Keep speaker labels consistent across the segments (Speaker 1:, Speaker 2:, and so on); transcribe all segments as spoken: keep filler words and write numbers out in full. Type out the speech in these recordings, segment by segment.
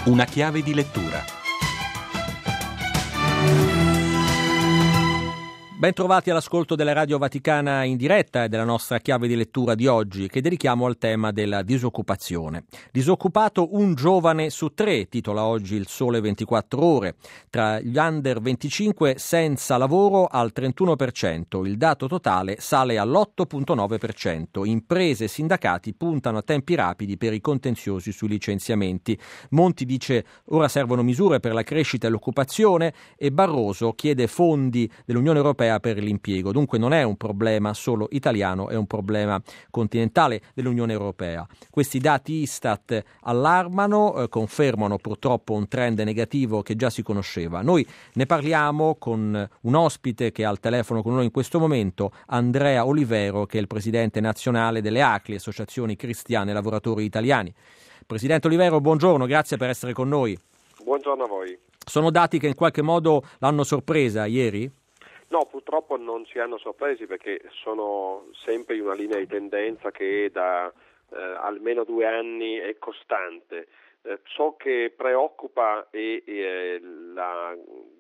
Speaker 1: Una chiave di lettura. Ben trovati all'ascolto della Radio Vaticana in diretta e della nostra chiave di lettura di oggi, che dedichiamo al tema della disoccupazione. Disoccupato un giovane su tre, titola oggi il Sole ventiquattro Ore. Tra gli under venticinque senza lavoro al trentuno per cento, il dato totale sale all'otto virgola nove per cento. Imprese e sindacati puntano a tempi rapidi per i contenziosi sui licenziamenti. Monti dice ora servono misure per la crescita e l'occupazione e Barroso chiede fondi dell'Unione Europea per l'impiego. Dunque non è un problema solo italiano, è un problema continentale dell'Unione Europea. Questi dati Istat allarmano, eh, confermano purtroppo un trend negativo che già si conosceva. Noi ne parliamo con un ospite che è al telefono con noi in questo momento, Andrea Olivero, che è il presidente nazionale delle A C L I, Associazioni Cristiane Lavoratori Italiani. Presidente Olivero, buongiorno, grazie per essere con noi.
Speaker 2: Buongiorno a voi.
Speaker 1: Sono dati che in qualche modo l'hanno sorpresa ieri?
Speaker 2: No, purtroppo non ci hanno sorpresi perché sono sempre in una linea di tendenza che da eh, almeno due anni è costante. Eh, ciò che preoccupa è, è la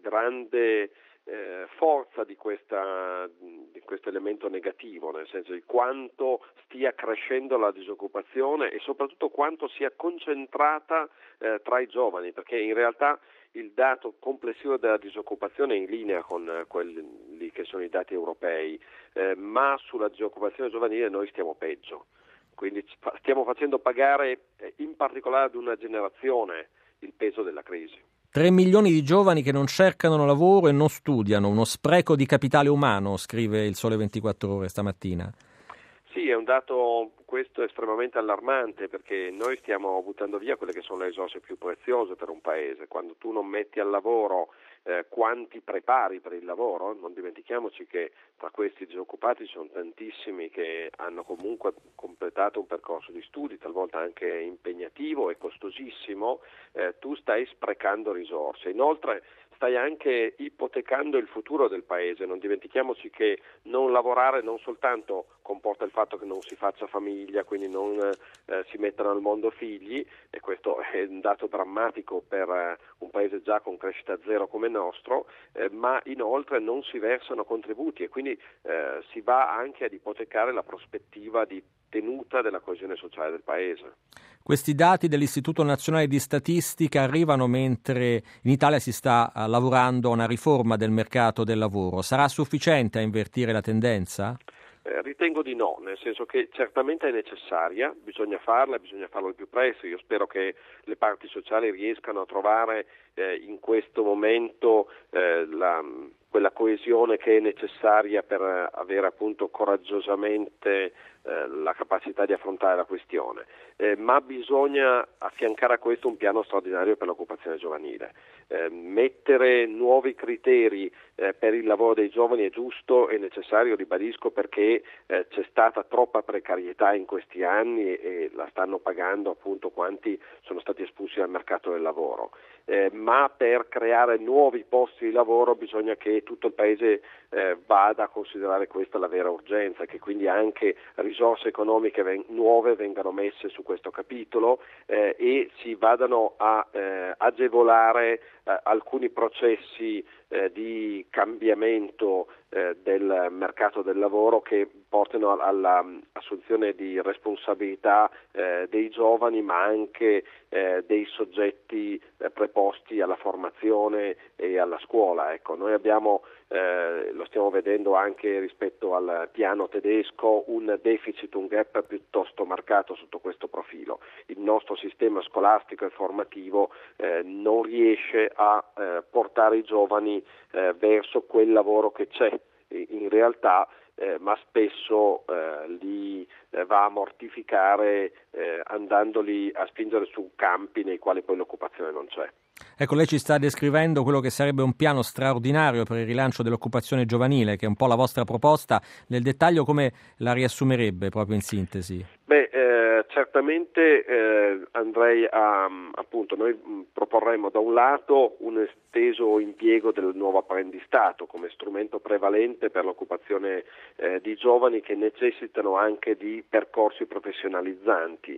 Speaker 2: grande eh, forza di, questa, di questo elemento negativo, nel senso di quanto stia crescendo la disoccupazione e soprattutto quanto sia concentrata eh, tra i giovani, perché in realtà il dato complessivo della disoccupazione è in linea con eh, quelli che sono i dati europei, eh, ma sulla disoccupazione giovanile noi stiamo peggio. Quindi stiamo facendo pagare eh, in particolare ad una generazione il peso della crisi.
Speaker 1: Tre milioni di giovani che non cercano lavoro e non studiano, uno spreco di capitale umano, scrive il Sole ventiquattro Ore stamattina.
Speaker 2: Sì, è un dato questo estremamente allarmante perché noi stiamo buttando via quelle che sono le risorse più preziose per un paese. Quando tu non metti al lavoro eh, quanti prepari per il lavoro, non dimentichiamoci che tra questi disoccupati ci sono tantissimi che hanno comunque completato un percorso di studi, talvolta anche impegnativo e costosissimo, eh, tu stai sprecando risorse. Inoltre stai anche ipotecando il futuro del paese, non dimentichiamoci che non lavorare non soltanto comporta il fatto che non si faccia famiglia, quindi non eh, si mettano al mondo figli, e questo è un dato drammatico per eh, un paese già con crescita zero come il nostro, eh, ma inoltre non si versano contributi e quindi eh, si va anche ad ipotecare la prospettiva di tenuta della coesione sociale del paese.
Speaker 1: Questi dati dell'Istituto Nazionale di Statistica arrivano mentre in Italia si sta lavorando a una riforma del mercato del lavoro. Sarà sufficiente a invertire la tendenza?
Speaker 2: Eh, ritengo di no, nel senso che certamente è necessaria, bisogna farla, bisogna farlo il più presto. Io spero che le parti sociali riescano a trovare eh, in questo momento eh, la, quella coesione che è necessaria per avere appunto coraggiosamente eh, la capacità di affrontare la questione, eh, ma bisogna affiancare a questo un piano straordinario per l'occupazione giovanile. Eh, mettere nuovi criteri eh, per il lavoro dei giovani è giusto e necessario, ribadisco, perché eh, c'è stata troppa precarietà in questi anni e la stanno pagando appunto quanti sono stati espulsi dal mercato del lavoro. Eh, ma per creare nuovi posti di lavoro bisogna che tutto il Paese eh, vada a considerare questa la vera urgenza, che quindi anche risorse economiche ven- nuove vengano messe su questo capitolo eh, e si vadano a eh, agevolare eh, alcuni processi eh, di cambiamento eh, del mercato del lavoro che portino all'assunzione di responsabilità eh, dei giovani, ma anche eh, dei soggetti eh, preposti alla formazione e alla scuola. Ecco, noi abbiamo, eh, lo stiamo vedendo anche rispetto al piano tedesco, un deficit, un gap piuttosto marcato sotto questo profilo. Il nostro sistema scolastico e formativo eh, non riesce a eh, portare i giovani eh, verso quel lavoro che c'è in realtà, eh, ma spesso eh, li eh, va a mortificare eh, andandoli a spingere su campi nei quali poi l'occupazione non c'è.
Speaker 1: Ecco, lei ci sta descrivendo quello che sarebbe un piano straordinario per il rilancio dell'occupazione giovanile, che è un po' la vostra proposta. Nel dettaglio come la riassumerebbe proprio in sintesi?
Speaker 2: Beh, eh, certamente eh, andrei a, appunto, noi proporremmo da un lato un esteso impiego del nuovo apprendistato come strumento prevalente per l'occupazione eh, di giovani che necessitano anche di percorsi professionalizzanti.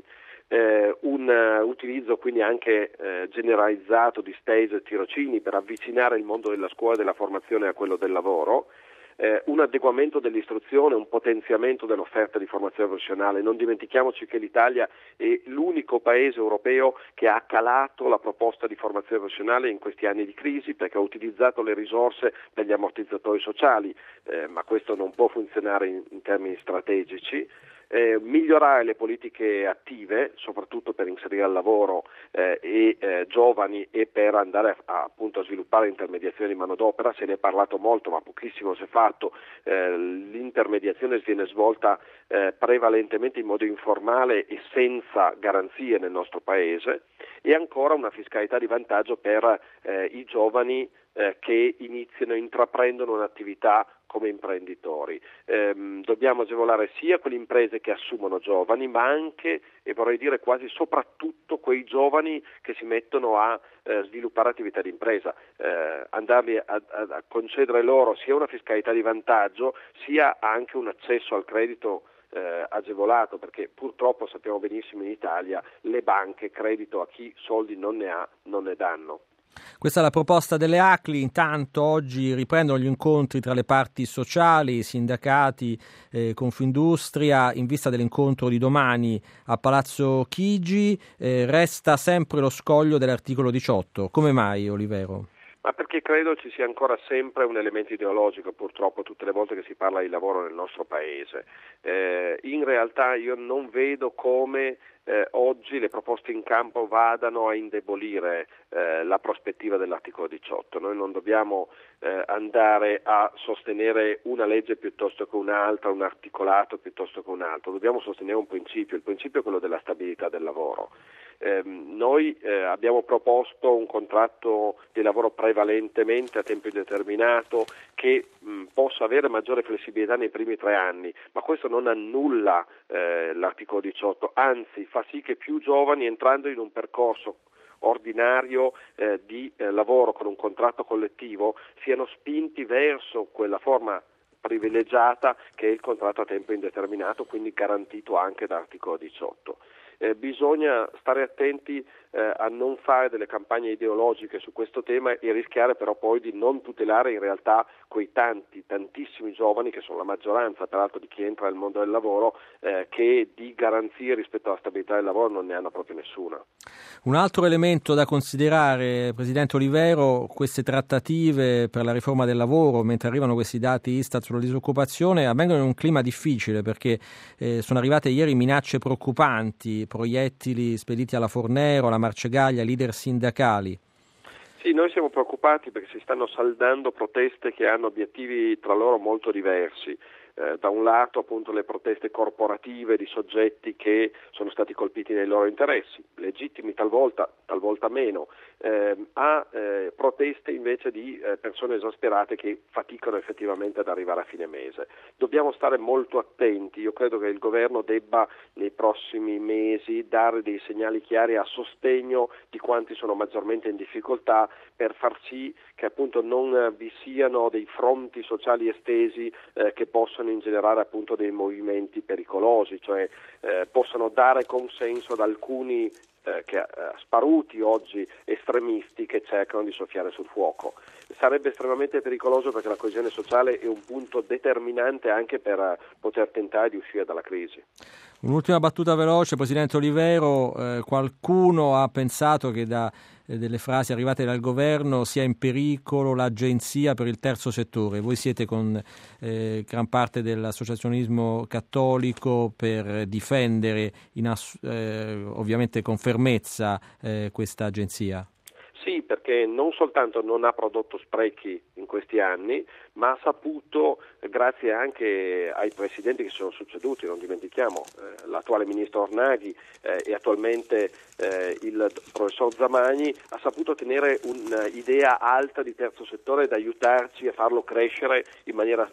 Speaker 2: eh, un uh, utilizzo quindi anche eh, generalizzato di stage e tirocini per avvicinare il mondo della scuola e della formazione a quello del lavoro, eh, un adeguamento dell'istruzione, un potenziamento dell'offerta di formazione professionale. Non dimentichiamoci che l'Italia è l'unico paese europeo che ha calato la proposta di formazione professionale in questi anni di crisi, perché ha utilizzato le risorse per gli ammortizzatori sociali, eh, ma questo non può funzionare in, in termini strategici. Eh, migliorare le politiche attive, soprattutto per inserire al lavoro eh, e eh, giovani e per andare a, a, appunto a sviluppare intermediazione di manodopera. Se ne è parlato molto ma pochissimo si è fatto. Eh, l'intermediazione viene svolta eh, prevalentemente in modo informale e senza garanzie nel nostro paese, e ancora una fiscalità di vantaggio per eh, i giovani eh, che iniziano e intraprendono un'attività come imprenditori. Eh, dobbiamo agevolare sia quelle imprese che assumono giovani, ma anche, e vorrei dire quasi soprattutto, quei giovani che si mettono a eh, sviluppare attività di impresa, eh, andarli a, a, a concedere loro sia una fiscalità di vantaggio, sia anche un accesso al credito eh, agevolato, perché purtroppo sappiamo benissimo in Italia le banche credito a chi soldi non ne ha non ne danno.
Speaker 1: Questa è la proposta delle A C L I. Intanto oggi riprendono gli incontri tra le parti sociali, sindacati, eh, Confindustria, in vista dell'incontro di domani a Palazzo Chigi. Eh, resta sempre lo scoglio dell'articolo diciotto. Come mai, Olivero?
Speaker 2: Ma perché credo ci sia ancora sempre un elemento ideologico, purtroppo, tutte le volte che si parla di lavoro nel nostro paese. Eh, in realtà io non vedo come eh, oggi le proposte in campo vadano a indebolire eh, la prospettiva dell'articolo diciotto. Noi non dobbiamo eh, andare a sostenere una legge piuttosto che un'altra, un articolato piuttosto che un altro. Dobbiamo sostenere un principio, il principio è quello della stabilità del lavoro. Eh, noi eh, abbiamo proposto un contratto di lavoro prevalentemente a tempo indeterminato che mh, possa avere maggiore flessibilità nei primi tre anni, ma questo non annulla eh, l'articolo diciotto, anzi fa sì che più giovani, entrando in un percorso ordinario eh, di eh, lavoro con un contratto collettivo, siano spinti verso quella forma privilegiata che è il contratto a tempo indeterminato, quindi garantito anche dall'articolo diciotto. Eh, bisogna stare attenti eh, a non fare delle campagne ideologiche su questo tema e rischiare però poi di non tutelare in realtà quei tanti, tantissimi giovani, che sono la maggioranza peraltro di chi entra nel mondo del lavoro, eh, che di garanzie rispetto alla stabilità del lavoro non ne hanno proprio nessuna.
Speaker 1: Un altro elemento da considerare, Presidente Olivero, queste trattative per la riforma del lavoro, mentre arrivano questi dati Istat sulla disoccupazione, avvengono in un clima difficile, perché eh, sono arrivate ieri minacce preoccupanti, proiettili spediti alla Fornero, alla Marcegaglia, leader sindacali.
Speaker 2: Sì, noi siamo preoccupati perché si stanno saldando proteste che hanno obiettivi tra loro molto diversi. Eh, da un lato appunto le proteste corporative di soggetti che sono stati colpiti nei loro interessi, legittimi talvolta, talvolta meno, eh, a eh, proteste invece di eh, persone esasperate che faticano effettivamente ad arrivare a fine mese. Dobbiamo stare molto attenti, io credo che il governo debba nei prossimi mesi dare dei segnali chiari a sostegno di quanti sono maggiormente in difficoltà, per far sì che appunto non vi siano dei fronti sociali estesi eh, che possono ingenerare appunto dei movimenti pericolosi, cioè eh, possono dare consenso ad alcuni eh, che, eh, sparuti oggi estremisti che cercano di soffiare sul fuoco. Sarebbe estremamente pericoloso perché la coesione sociale è un punto determinante anche per eh, poter tentare di uscire dalla crisi.
Speaker 1: Un'ultima battuta veloce, Presidente Olivero, eh, qualcuno ha pensato che da eh, delle frasi arrivate dal governo sia in pericolo l'agenzia per il terzo settore. Voi siete con eh, gran parte dell'associazionismo cattolico per difendere in ass- eh, ovviamente con fermezza eh, questa agenzia.
Speaker 2: Sì, perché non soltanto non ha prodotto sprechi in questi anni, ma ha saputo, grazie anche ai presidenti che si sono succeduti, non dimentichiamo eh, l'attuale ministro Ornaghi eh, e attualmente eh, il professor Zamagni, ha saputo tenere un'idea alta di terzo settore ed aiutarci a farlo crescere in maniera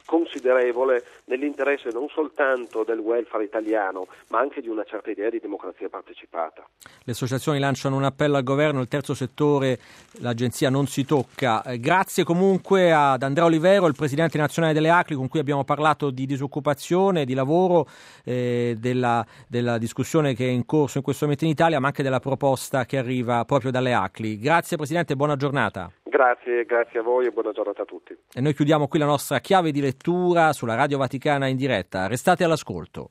Speaker 2: considerevole nell'interesse non soltanto del welfare italiano, ma anche di una certa idea di democrazia partecipata.
Speaker 1: Le associazioni lanciano un appello al governo, il terzo settore, l'agenzia non si tocca. Eh, grazie comunque ad Andrea Olivero, il presidente nazionale delle A C L I, con cui abbiamo parlato di disoccupazione, di lavoro, eh, della, della discussione che è in corso in questo momento in Italia, ma anche della proposta che arriva proprio dalle A C L I. Grazie Presidente, buona giornata.
Speaker 2: Grazie, grazie a voi e buona giornata a tutti.
Speaker 1: E noi chiudiamo qui la nostra chiave di lettura sulla Radio Vaticana in diretta. Restate all'ascolto.